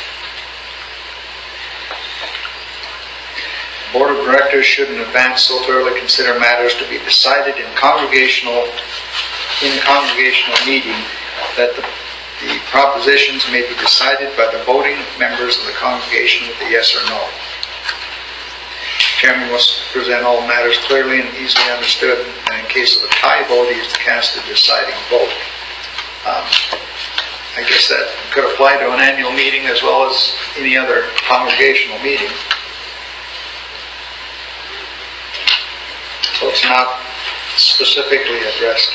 Board of Directors should in advance so thoroughly consider matters to be decided in congregational in congregational meeting that the, the propositions may be decided by the voting members of the congregation with a yes or no. Chairman must present all matters clearly and easily understood, and in case of a tie vote, he is to cast a deciding vote. Um, I guess that could apply to an annual meeting as well as any other congregational meeting. So it's not specifically addressed.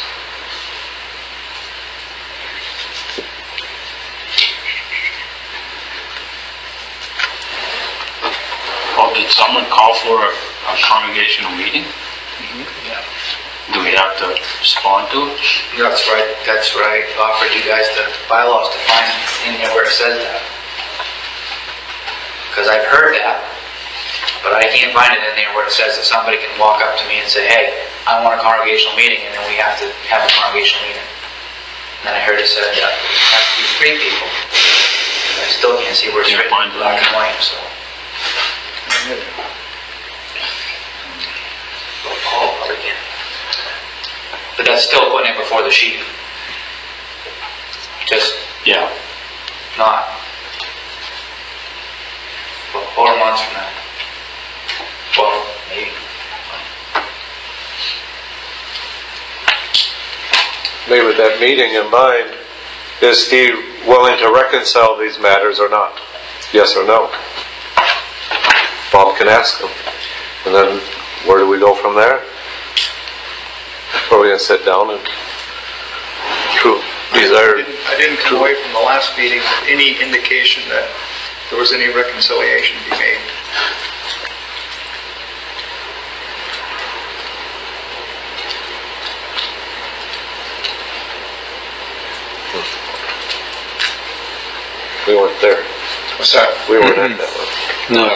Well, did someone call for a, a congregational meeting? Mm-hmm. Yeah. Do we have to respond to it? That's right. That's what I offered you guys the bylaws to find in there where it says that. Because I've heard that. But I can't find it in there where it says that somebody can walk up to me and say, hey, I want a congregational meeting, and then we have to have a congregational meeting. And then I heard it said that it has to be three people. I still can't see where it's Can't written find in black it. and white, so. Well, Paul probably can. But that's still putting it before the sheep. Just Yeah. not. Well, four months from now. Well, maybe. Maybe with that meeting in mind, is he willing to reconcile these matters or not? Yes or no? Bob can ask him. And then where do we go from there? Are we going to sit down and true desire? I didn't, I didn't come away from the last meeting with any indication that there was any reconciliation to be made. We weren't there. What's that? We weren't at that one. No.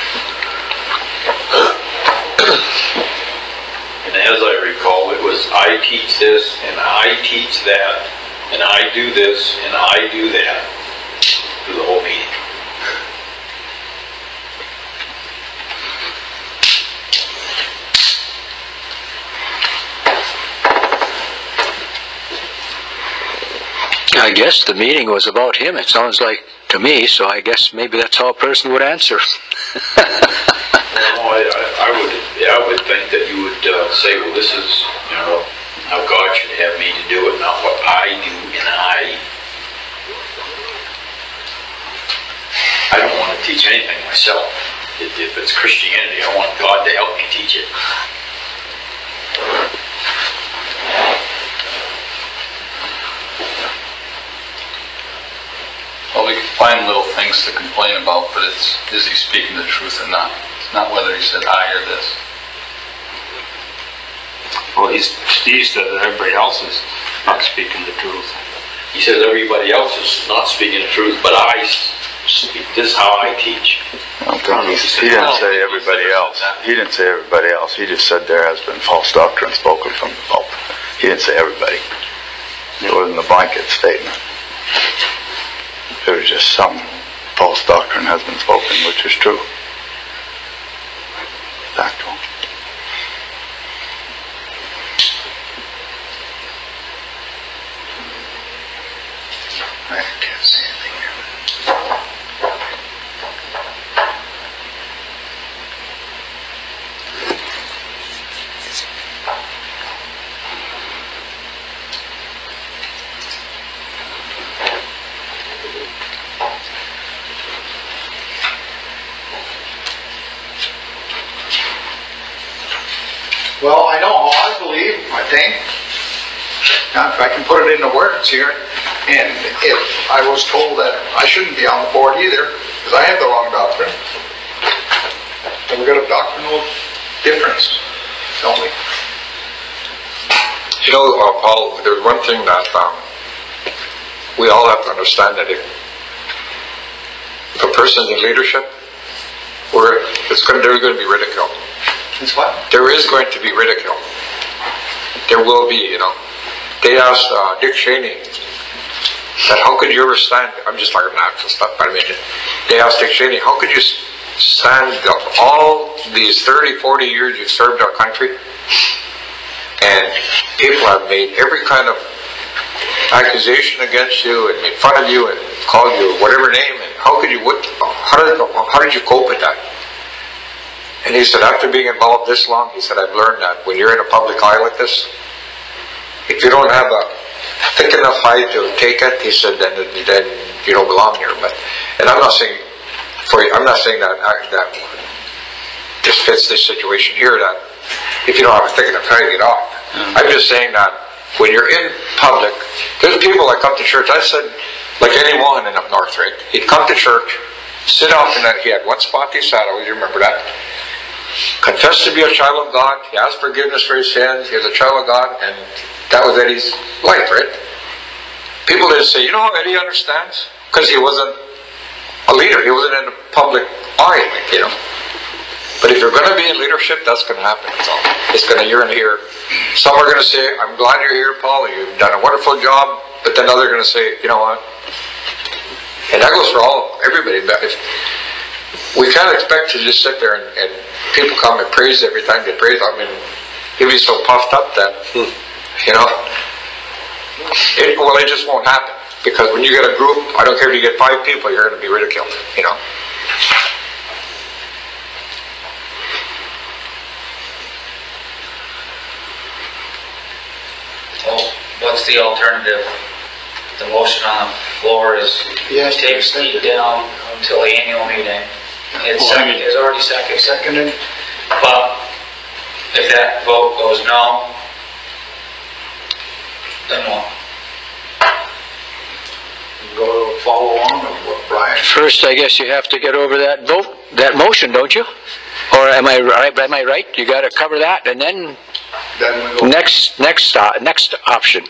And as I recall, it was I teach this, and I teach that, and I do this, and I do that, through the whole meeting. I guess the meeting was about him, it sounds like to me, so I guess maybe that's how a person would answer. Well, I, I would, yeah, I would think that you would uh, say, well, this is, you know, how God should have me to do it, not what I do, and I. I don't want to teach anything myself. If, if it's Christianity, I want God to help me teach it. Well, we can find little things to complain about, but it's, is he speaking the truth or not? It's not whether he said I or this. Well, he's, Steve said that everybody else is not speaking the truth. He says everybody else is not speaking the truth, but I speak. This is how I teach. I don't think he, he didn't say everybody else. He didn't say everybody else. He just said there has been false doctrine spoken from the pulpit. He didn't say everybody. It wasn't a blanket statement. It was just some false doctrine has been spoken, which is true. Factual. I can't see anything here. Well, I know how I believe, I think. Now, if I can put it into words here, and if I was told that I shouldn't be on the board either, because I have the wrong doctrine, then we've got a doctrinal difference, don't we? You know, uh, Paul, there's one thing that um, we all have to understand, that if, if a person's in leadership, we're, it's going, they're going to be ridiculed. It's what? There is going to be ridicule. There will be, you know. They asked uh, Dick Cheney that how could you ever stand, I'm just talking about actual stuff, but I mean, they asked Dick Cheney, how could you stand all these thirty, forty years you served our country, and people have made every kind of accusation against you and made fun of you and called you whatever name, and how could you, what, how did, how did you cope with that? And he said, after being involved this long, he said, I've learned that when you're in a public eye like this, if you don't have a thick enough hide to take it, he said, then then you don't belong here. But, and I'm not saying for you, I'm not saying that that just fits this situation here. That if you don't have a thick enough hide, get off. Mm-hmm. I'm just saying that when you're in public, there's people that come to church. I said, like Eddie Mohanan up north, right? He'd come to church, sit off, and then he had one spot he sat. I always remember that. Confessed to be a child of God. He asked forgiveness for his sins. He was a child of God, and that was Eddie's life, right? People didn't say, you know how Eddie understands? Because he wasn't a leader. He wasn't in the public eye, like, you know. But if you're going to be in leadership, that's going to happen. That's all. It's going to, you're going to hear, some are going to say, I'm glad you're here, Paul. You've done a wonderful job. But then others are going to say, you know what? And that goes for all, everybody. But if, we can't expect to just sit there and, and people come and praise every time they praise. I mean, you'll be so puffed up that, you know, it, well, it just won't happen. Because when you get a group, I don't care if you get five people, you're going to be ridiculed, you know. Well, what's the alternative? The motion on the floor is Yes, take Steve down until the annual meeting. It's, Well, I second, mean- it's already second. Seconded. But if that vote goes no, then what? Go follow on with what Brian. First, I guess you have to get over that vote, that motion, don't you? Or am I right? Am I right? You got to cover that, and then Then we go. next, next, uh, next option.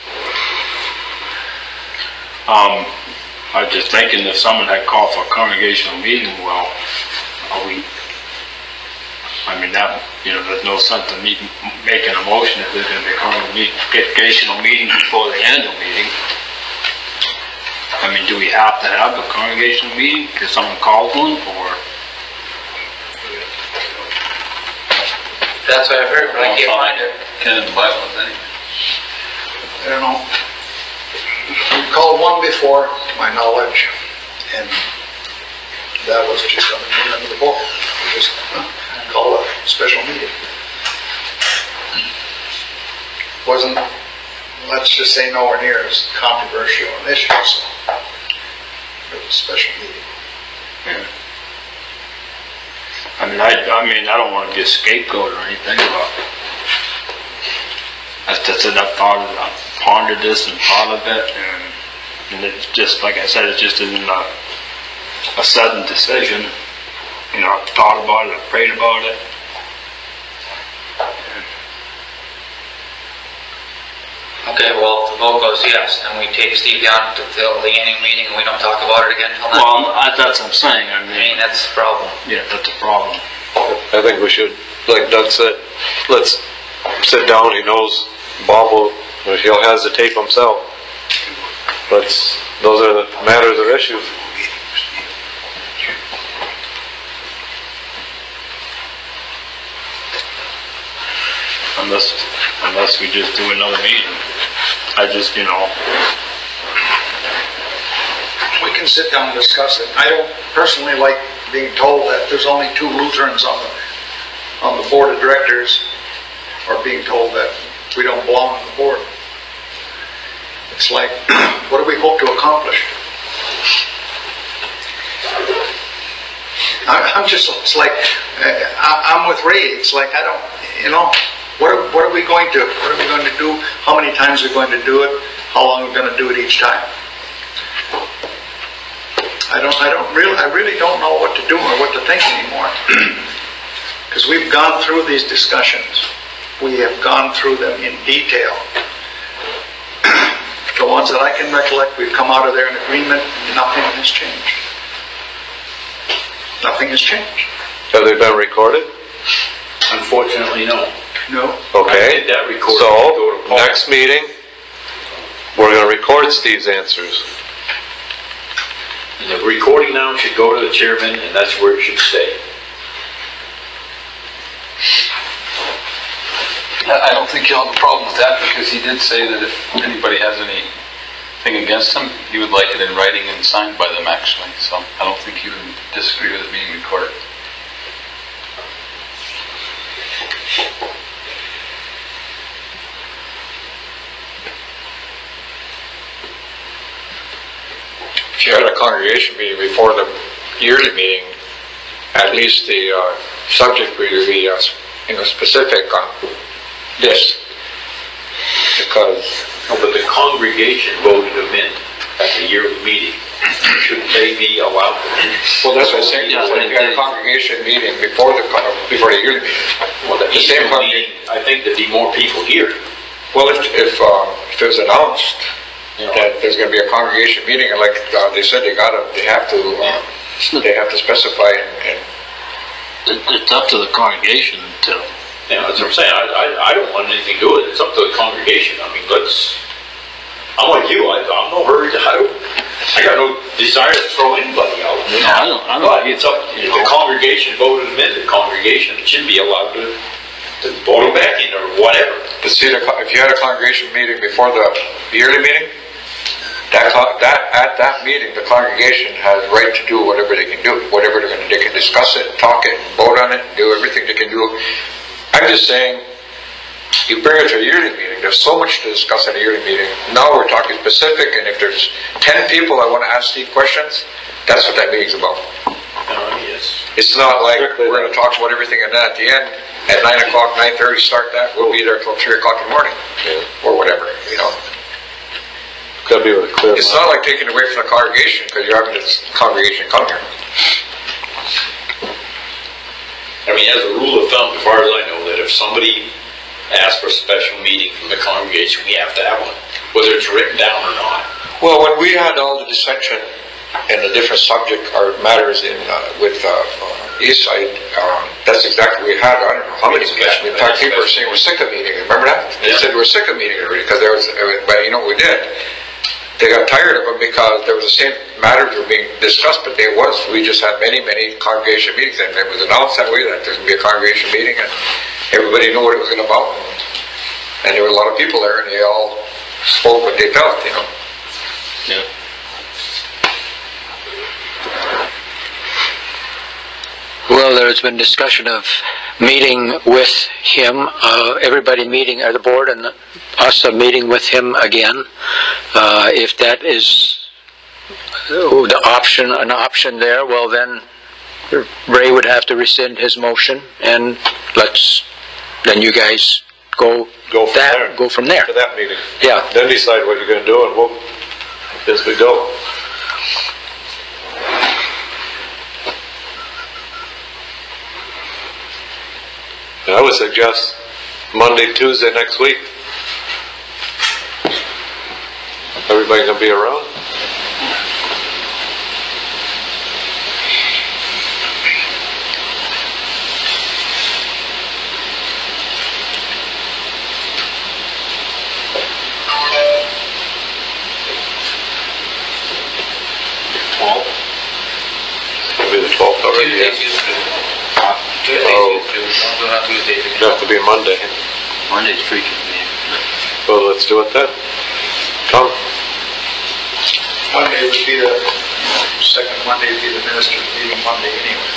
Um, I was just thinking if someone had called for a congregational meeting, well, are we, I mean, that, you know, there's no sense in me making a motion if there's going to be a congregational meeting before the annual meeting. I mean, do we have to have a congregational meeting because someone called one, or? That's what I've heard, but I can't find it. Can in the Bible, anyway. I don't know. We called one before, to my knowledge, and that was just on the end of the book. We just uh, called a special meeting. Wasn't, let's just say, nowhere near as controversial an issue, so it was a special meeting. Yeah. I mean, I, I mean, I don't want to be a scapegoat or anything, but I just said I've thought, I've pondered this and thought of it, and, and it's just, like I said, it just isn't a, a sudden decision. You know, I've thought about it, I've prayed about it. Okay, well, if the vote goes yes, then we take Steve down to the the annual meeting and we don't talk about it again until then. Well, I, that's what I'm saying. I I mean, mean, that's the problem. yeah, that's a problem. I think we should, like Doug said, let's sit down. He knows Bob will, he'll hesitate himself. Let's, those are the matters or issues. Unless, unless we just do another meeting. I just, you know, can sit down and discuss it. I don't personally like being told that there's only two Lutherans on the, on the board of directors, or being told that we don't belong on the board. It's like, what do we hope to accomplish? I- I'm just, it's like, I- I'm with Ray. It's like, I don't, you know, what are, what are we going to, what are we going to do? How many times are we going to do it? How long are we going to do it each time? I don't, I don't really, I really don't know what to do or what to think anymore. Because we've gone through these discussions. We have gone through them in detail. The ones that I can recollect, we've come out of there in agreement. Nothing has changed. Nothing has changed. Have they been recorded? Unfortunately, no. No. Okay. I did that recording. So, Go to Paul. next meeting, we're going to record Steve's answers. And the recording now should go to the chairman, and that's where it should stay. I I don't think you'll have a problem with that, because he did say that if anybody has anything against him, he would like it in writing and signed by them, actually. So I don't think he would disagree with it being recorded. If you had a congregation meeting before the yearly meeting, at least the uh, subject would be uh, you know, specific on this. Because No, but the congregation voted them in at the yearly meeting. Shouldn't they be allowed to? well, that's what I'm saying. Yeah, So if you had a congregation meeting before the con- before the yearly meeting, Well, the the same Easter congregation. meeting, I think there'd be more people here. Well, if if, uh, if it was announced that there's going to be a congregation meeting, and like uh, they said, they gotta, they have to, uh, they have to specify and. and It- It's up to the congregation to, You know, that's what I'm saying. I, I, I don't want anything to do with it. It's up to the congregation. I mean, let's, I'm like you. I, I'm no hurry to, I don't, I got no desire to throw anybody out. You know? I don't, I don't. But it's up, if the congregation voted them in, the congregation should be allowed to, to vote them back in or whatever. But see, the, co- if you had a congregation meeting before the yearly meeting, that, co- that at that meeting, the congregation has right to do whatever they can do, whatever they're going to, they can discuss it, talk it, vote on it, do everything they can do. I'm just saying, you bring it to a yearly meeting, there's so much to discuss at a yearly meeting. Now we're talking specific, and if there's ten people that want to ask Steve questions, that's what that meeting's about. Uh, yes. It's not like we're going to talk about everything, and then at the end, at nine o'clock, nine thirty, start that. We'll be there till three o'clock in the morning, or whatever. You know, Got to be with a clear it's mind. not like taking away from the congregation because you're having this congregation come here. I mean, as a rule of thumb, as far as I know, that if somebody asks for a special meeting from the congregation, we have to have one, whether it's written down or not. Well, when we had all the dissension and the different subject or matters in uh, with uh, uh, East Side, um, that's exactly what we had. I don't know how many meetings. In fact, people were saying we're sick of meeting. Remember that? They Yeah. said we're sick of meeting already because there was. But you know what we did? They got tired of them because there was the same matters were being discussed, but there was. We just had many, many congregation meetings, and it was announced that way that there's going to be a congregation meeting, and everybody knew what it was going to about. And there were a lot of people there, and they all spoke what they felt, you know. Yeah. Well, there's been discussion of meeting with him, uh, everybody meeting, or the board and us a meeting with him again. Uh, if that is the option, an option there, well then Ray would have to rescind his motion, and let's, then you guys go, Go from that, there. go from there. To that meeting. Yeah. Then decide what you're going to do, and we'll, as we go. And I would suggest Monday, Tuesday next week. Everybody gonna be around? Twelve. It'll be the twelfth already. Tuesdays Yeah. usually. Tuesdays Oh. usually. Don't do not Tuesdays again. It'll have to be Monday. Monday's free convenient. Well, let's do it then. Tom? Monday would be the Second Monday would be the minister's meeting Monday anyway.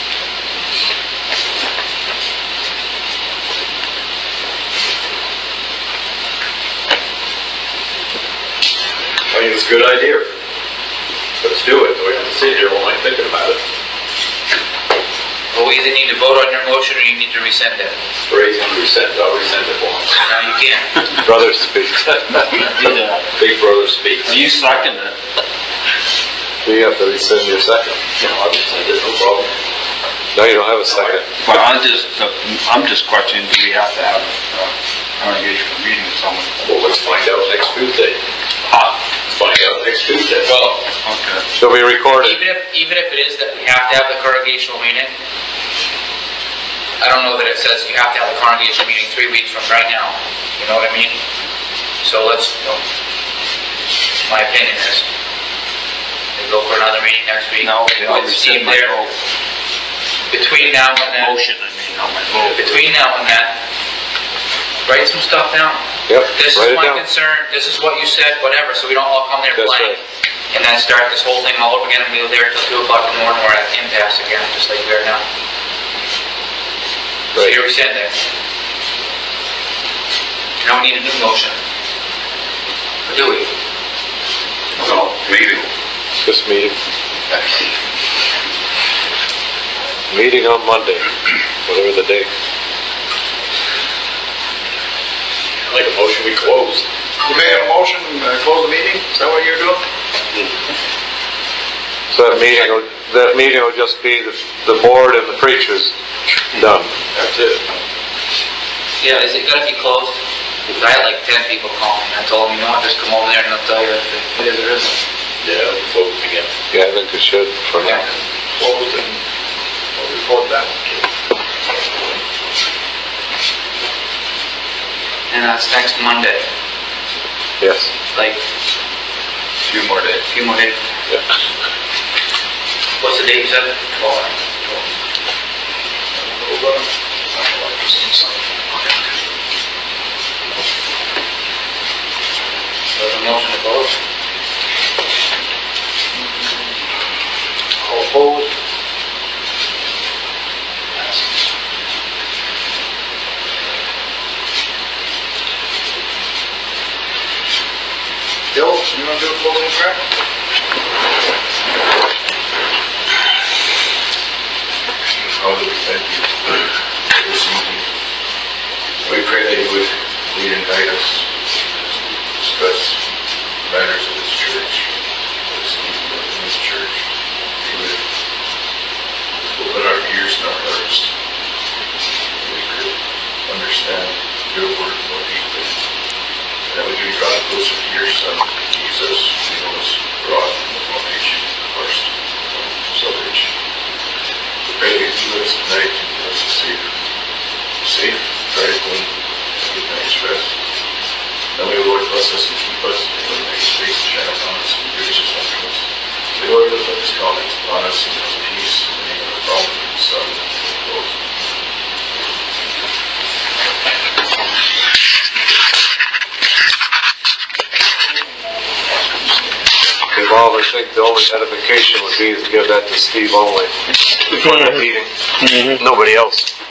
I think it's a good idea. Let's do it. We have to sit here all night thinking about it. Well, we either need to vote on your motion or you need to rescind it. Raise and rescind. I'll rescind it for him. No, you can't. Brother speaks. Big brother speaks. You second it. You have to rescind your second. No, I'll rescind it. No problem. No, you don't have a second. Well, I just, uh, I'm just questioning, do we have to have a congregational meeting with someone? Well, let's find out next Tuesday. Huh? Find out next Tuesday. Well, Okay. It'll be recorded. even if, even if it is that we have to have the congregational meeting, I don't know that it says you have to have the congregational meeting three weeks from right now. You know what I mean? So let's, you know, my opinion is, we go for another meeting next week. No, okay, I'll With Steve rescind my there. vote. Between now and then. Motion, I mean, not my vote. Between now and then, write some stuff down. Yep, This write is it my down. concern, this is what you said, whatever, so we don't all come there That's blank. right. And then start this whole thing all over again and be there till two o'clock in the morning, we're at impasse again, just like we are now. So Right. you're rescinding. Now we need a new motion. Or do we? No, meeting. This meeting. Meeting on Monday, whatever the date. I like a motion we close. You made a motion, uh, close the meeting? Is that what you're doing? So that meeting, will- that meeting will just be the, the board and the preachers done. That's it. Yeah, is it gonna be closed? I had like ten people call me, I told them, you know what, just come over there and they'll tell you if it is or isn't. Yeah, we'll close it again. Yeah, I think it should for now. Yeah. Closed and we'll report that. And that's next Monday, Yes. like Few more days. a few more days. Yeah. What's the date you said? Twelve. There's a motion to close. All opposed? Bill, you want to do a closing prayer? Father, we thank you for this evening. We pray that you would lead and guide us to discuss matters of this church, this evening in this church. You would open our ears and our hearts. We could understand your word more deeply. And that we could be drawn closer to your Son, Jesus, who was brought from the foundation of our salvation. We pray that you do us tonight and give us a safe, safe drive home to good night's rest. And may the Lord bless us and keep us, and may His face shine upon us and be gracious unto us. May the Lord lift up His countenance upon us and give us peace in the name of the Father, and the Son, and the Holy Ghost. Okay, Bob, I think the only edification would be to give that to Steve only for that meeting. Nobody else.